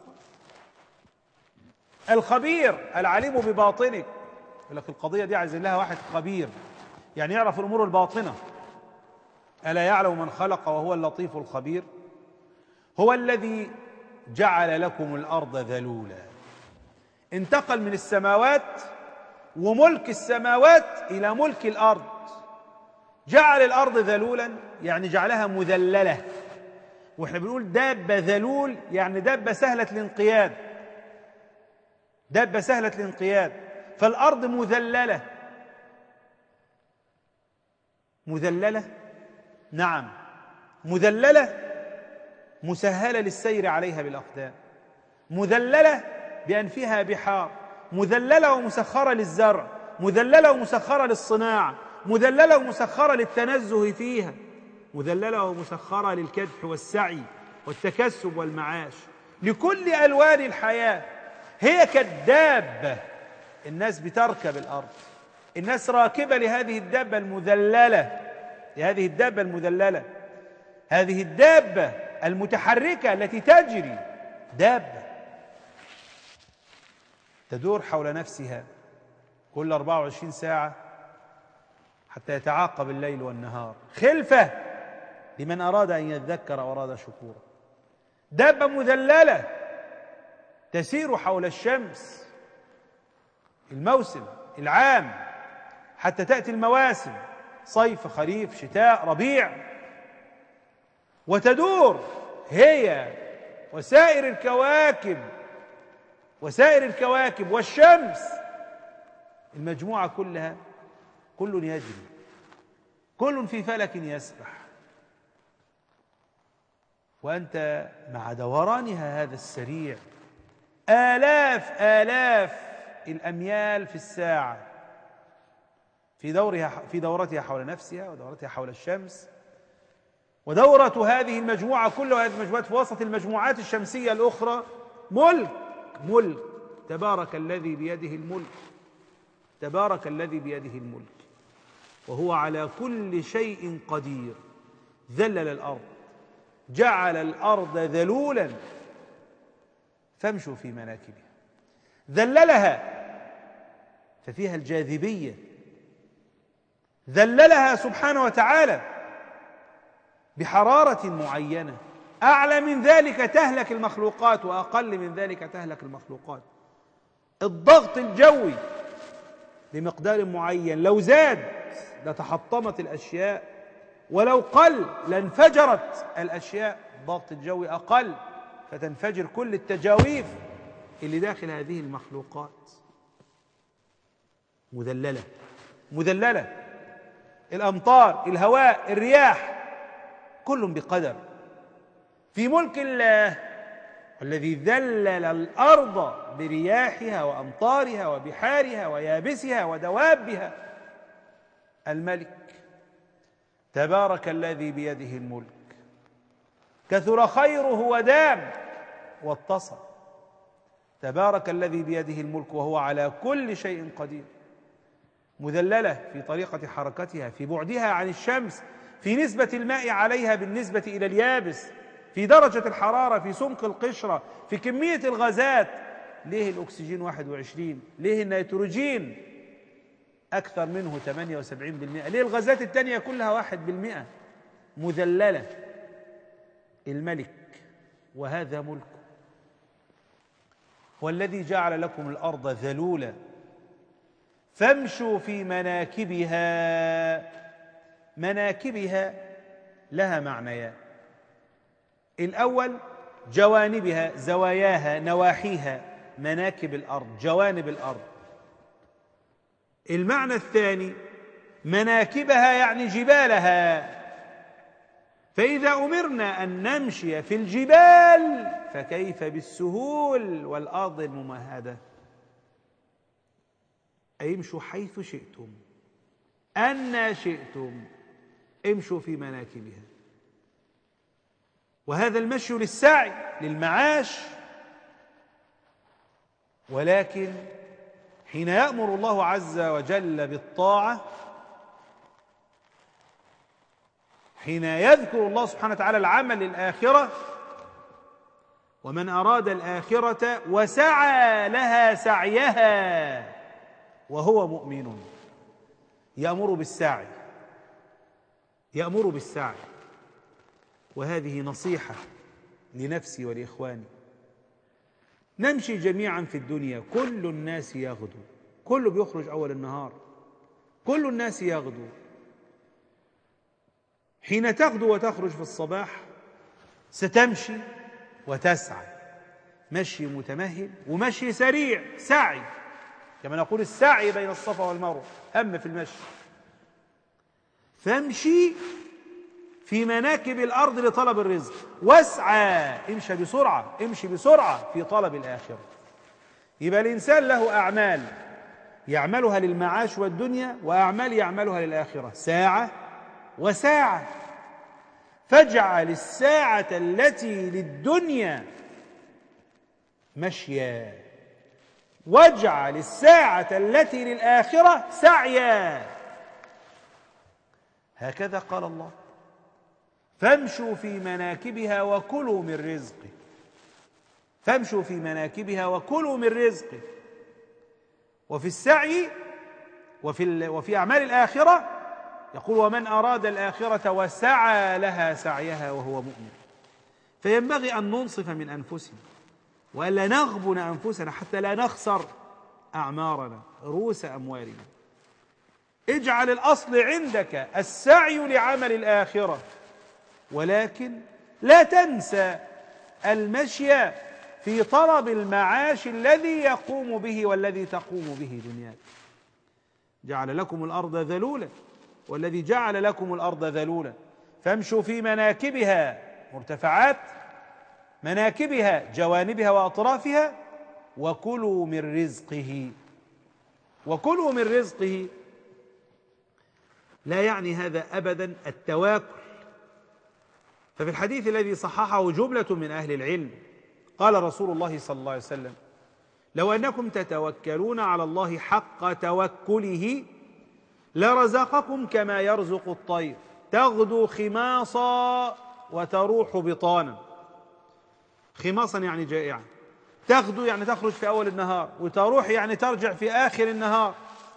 الخبير العليم بباطنك. يقول لك القضية دي عايزين لها واحد خبير، يعني يعرف الأمور الباطنة. ألا يعلم من خلق وهو اللطيف الخبير؟ هو الذي جعل لكم الأرض ذلولا. انتقل من السماوات وملك السماوات إلى ملك الأرض. جعل الأرض ذلولا يعني جعلها مذللة، واحنا بنقول دابة ذلول يعني دابة سهلة الانقياد، دابة سهلة الانقياد. فالأرض مذللة. مذللة، نعم، مذللة مسهلة للسير عليها بالأقدام، مذللة بأن فيها بحار، مذللة ومسخرة للزرع، مذللة ومسخرة للصناعة، مذللة ومسخرة للتنزه فيها، مذللة ومسخرة للكدح والسعي والتكسب والمعاش، لكل ألوان الحياة. هي كالدابة، الناس بتركب الأرض، الناس راكبة لهذه الدابة المذللة، لهذه الدابة المذللة، هذه الدابة المتحركة التي تجري، دابة تدور حول نفسها كل أربعة وعشرين ساعة حتى يتعاقب الليل والنهار، خلفة لمن أراد أن يذكر وأراد شكورا. دابة مذللة تسير حول الشمس الموسم العام حتى تأتي المواسم، صيف، خريف، شتاء، ربيع، وتدور هي وسائر الكواكب وسائر الكواكب والشمس، المجموعة كلها، كل يجري، كل في فلك يسبح، وأنت مع دورانها هذا السريع آلاف آلاف الأميال في الساعة في دورها في دورتها حول نفسها ودورتها حول الشمس، ودورة هذه المجموعة كلها، هذه المجموعات في وسط المجموعات الشمسية الأخرى، ملك ملك تبارك الذي بيده الملك، تبارك الذي بيده الملك، وهو على كل شيء قدير. ذلل الأرض، جعل الأرض ذلولا فامشوا في مناكبها. ذللها ففيها الجاذبية، ذللها سبحانه وتعالى بحرارة معينة، أعلى من ذلك تهلك المخلوقات وأقل من ذلك تهلك المخلوقات. الضغط الجوي بمقدار معين، لو زاد لتحطمت الأشياء، ولو قل لانفجرت الأشياء. الضغط الجوي أقل فتنفجر كل التجاويف اللي داخل هذه المخلوقات. مذللة مذللة، الأمطار، الهواء، الرياح، كل بقدر في ملك الله. والذي ذلل الأرض برياحها وأمطارها وبحارها ويابسها ودوابها الملك، تبارك الذي بيده الملك، كثر خيره ودام واتصل. تبارك الذي بيده الملك وهو على كل شيء قدير. مذللة في طريقة حركتها، في بعدها عن الشمس، في نسبة الماء عليها بالنسبة إلى اليابس، في درجة الحرارة، في سمك القشرة، في كمية الغازات. ليه الأكسجين واحد وعشرين؟ ليه النيتروجين أكثر منه ثمانية وسبعين بالمئة؟ ليه الغازات التانية كلها واحد بالمئة؟ مذللة. الملك وهذا ملكه. والذي جعل لكم الأرض ذلولا فامشوا في مناكبها. مناكبها لها معنيان: الأول جوانبها، زواياها، نواحيها، مناكب الأرض، جوانب الأرض. المعنى الثاني مناكبها يعني جبالها، فإذا أمرنا أن نمشي في الجبال فكيف بالسهول والأرض الممهدة؟ امشوا حيث شئتم أن شئتم، امشوا في مناكبها. وهذا المشي للسعي للمعاش، ولكن حين يأمر الله عز وجل بالطاعة، حين يذكر الله سبحانه وتعالى العمل للآخرة: ومن أراد الآخرة وسعى لها سعيها وهو مؤمن، يأمر بالسعي، يأمر بالسعي. وهذه نصيحة لنفسي ولإخواني. نمشي جميعا في الدنيا، كل الناس يغدو، كله بيخرج أول النهار، كل الناس يغدو. حين تغدو وتخرج في الصباح ستمشي وتسعى، مشي متمهل ومشي سريع، سعي، كما نقول السعي بين الصفا والمروة، هم في المشي. فامشي في مناكب الأرض لطلب الرزق، واسعى، امشي بسرعة، امشي بسرعة في طلب الآخرة. يبقى الإنسان له أعمال يعملها للمعاش والدنيا، وأعمال يعملها للآخرة، ساعة وساعة. فاجعل الساعة التي للدنيا مشيا، واجعل الساعة التي للآخرة سعيا. هكذا قال الله: فامشوا في مناكبها وكلوا من رزقه. فامشوا في مناكبها وكلوا من رزقه. وفي السعي وفي وفي أعمال الآخرة يقول: ومن أراد الآخرة وسعى لها سعيها وهو مؤمن. فينبغي أن ننصف من أنفسنا، وألا نغبن أنفسنا حتى لا نخسر أعمارنا، رؤوس أموالنا. اجعل الأصل عندك السعي لعمل الآخرة، ولكن لا تنسى المشي في طلب المعاش الذي يقوم به والذي تقوم به دنياك. جعل لكم الأرض ذلولا، والذي جعل لكم الأرض ذلولا فامشوا في مناكبها، مرتفعات مناكبها، جوانبها وأطرافها، وكلوا من رزقه. وكلوا من رزقه لا يعني هذا أبدا التواكل. ففي الحديث الذي صححه جملة من أهل العلم قال رسول الله صلى الله عليه وسلم: لو أنكم تتوكلون على الله حق توكله لرزقكم كما يرزق الطير تغدو خماصا وتروح بطانا. خماصا يعني جائعا، تغدو يعني تخرج في أول النهار، وتروح يعني ترجع في آخر النهار.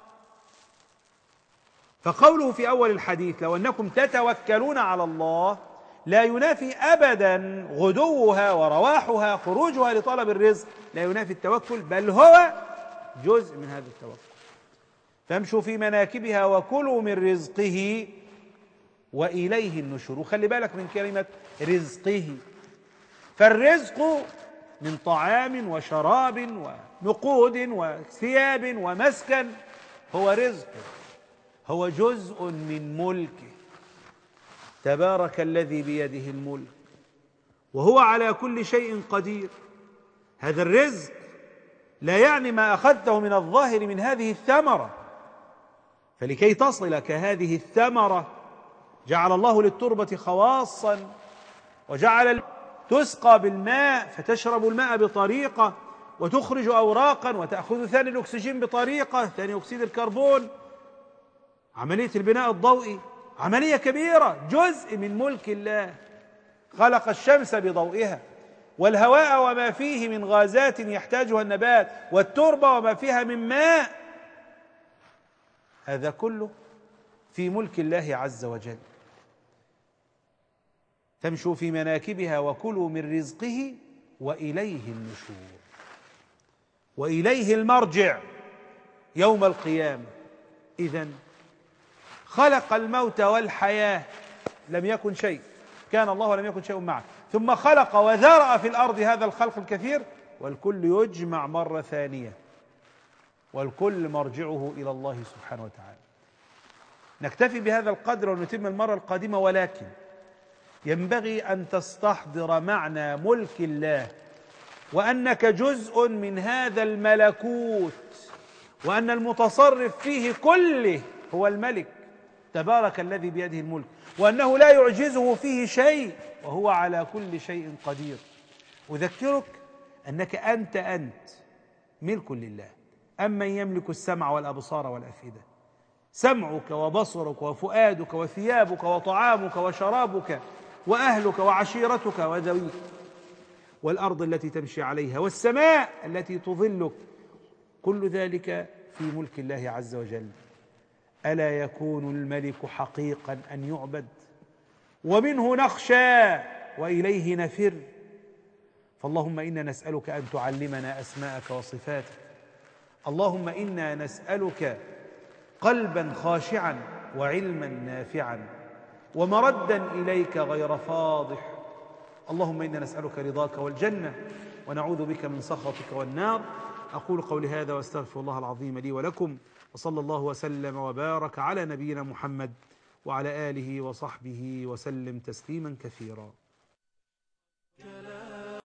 فقوله في أول الحديث: لو أنكم تتوكلون على الله، لا ينافي أبدا غدوها ورواحها، خروجها لطلب الرزق، لا ينافي التوكل، بل هو جزء من هذا التوكل. فامشوا في مناكبها وكلوا من رزقه وإليه النشور. وخلي بالك من كلمة رزقه، فالرزق من طعام وشراب ونقود وثياب ومسكن هو رزق، هو جزء من ملكه. تبارك الذي بيده الملك وهو على كل شيء قدير. هذا الرزق لا يعني ما أخذته من الظاهر من هذه الثمرة، فلكي تصلك هذه الثمرة جعل الله للتربة خواصا، وجعل تسقى بالماء فتشرب الماء بطريقة، وتخرج أوراقا وتأخذ ثاني الأكسجين بطريقة، ثاني أكسيد الكربون. عملية البناء الضوئي عملية كبيرة، جزء من ملك الله. خلق الشمس بضوئها، والهواء وما فيه من غازات يحتاجها النبات، والتربة وما فيها من ماء. هذا كله في ملك الله عز وجل. تمشوا في مناكبها وكلوا من رزقه وإليه النشور، وإليه المرجع. يوم القيامة. إذن خلق الموت والحياة، لم يكن شيء، كان الله ولم يكن شيء معه، ثم خلق وذرأ في الأرض هذا الخلق الكثير، والكل يجمع مرة ثانية، والكل مرجعه إلى الله سبحانه وتعالى. نكتفي بهذا القدر ونتم المرة القادمة، ولكن ينبغي أن تستحضر معنى ملك الله، وأنك جزء من هذا الملكوت، وأن المتصرف فيه كله هو الملك تبارك الذي بيده الملك، وأنه لا يعجزه فيه شيء، وهو على كل شيء قدير. أذكرك أنك أنت أنت ملك لله. أمن يملك السمع والأبصار والأفئدة، سمعك وبصرك وفؤادك وثيابك وطعامك وشرابك وأهلك وعشيرتك وذويك، والأرض التي تمشي عليها والسماء التي تظلك، كل ذلك في ملك الله عز وجل. ألا يكون الملك حقيقا أن يعبد، ومنه نخشى وإليه نفر. فاللهم إنا نسألك أن تعلمنا أسماءك وصفاتك. اللهم إنا نسألك قلبا خاشعا وعلما نافعا ومردا إليك غير فاضح. اللهم إنا نسألك رضاك والجنة، ونعوذ بك من سخطك والنار. أقول قولي هذا وأستغفر الله العظيم لي ولكم، وصلى الله وسلم وبارك على نبينا محمد وعلى آله وصحبه وسلم تسليما كثيرا.